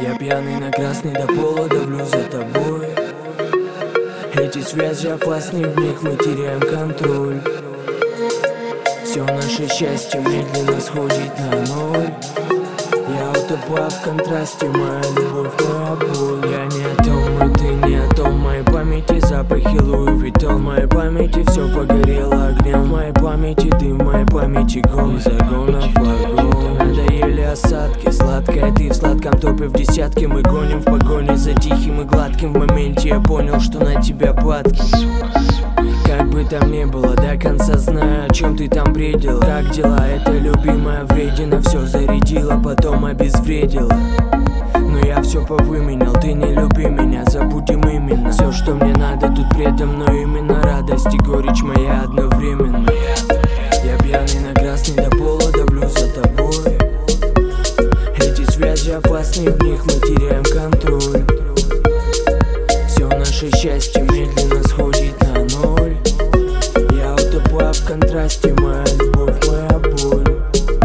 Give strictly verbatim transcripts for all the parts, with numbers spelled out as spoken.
Я пьяный на красный до пола, давлю за тобой. Эти связи опасны, в них мы теряем контроль. Все наше счастье медленно сходит на ноль. Я утопаю в контрасте, моя любовь, моя боль. Я не о том, и ты не о том. В моей памяти запахи Луи Виттон. В моей памяти все погорело огнем. В моей памяти дым, в моей памяти гон. Из загонов вагон надоели осадки. Сладкая ты в сладком топе в десятке. Мы гоним в погоне за тихим и гладким. В моменте я понял, что на тебя падки. Как бы там ни было, до конца знаю, о чем ты там бредила. Как дела, это любимая вредина. Все зарядила, потом обезвредила. Но я все повыменял, ты не люби меня, забудем именно. Все, что мне надо, тут предо мной именно радость и горечь моя одновременно. Я пьяный на красный до пола, давлю за тобой. Эти связи опасны, в них мы теряем контроль. Все наше счастье медленно сходит на ноль. Я утопаю в контрасте, моя любовь, моя боль.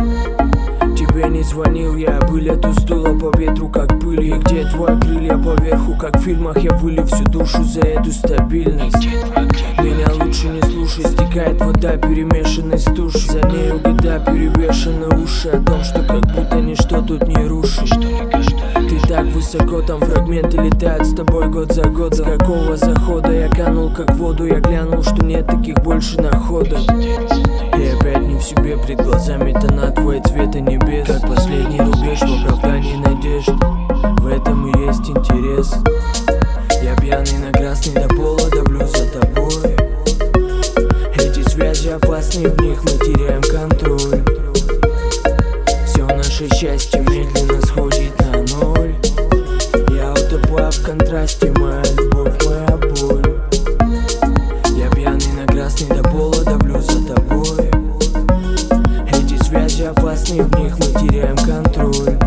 Тебе не звонил я, пыль эту сдула по ветру, как пыль. И где твои крылья поверху, как в фильмах. Я вылил всю душу за эту стабильность. Меня лучше не слушай, стекает вода, перемешанная с тушью. За нею года перевешаны уши о том, что как будто ничто тут не рушит. Ты так высоко, там фрагменты летают с тобой год за год. С какого захода я канул как в воду. Я глянул, что нет таких больше находок. И опять не в себе, пред глазами тона твои цвета небес. Как последний рубеж в оправдании надежд. В этом и есть интерес. Я пьяный на красный до пола, давлю за тобой. Эти связи опасны, в них мы теряем контроль. Все наше счастье медленно сходит на ноль. Я утопаю в контрасте, моя любовь, моя боль. Я пьяный на красный до пола, давлю за тобой. Эти связи опасны, в них мы теряем контроль.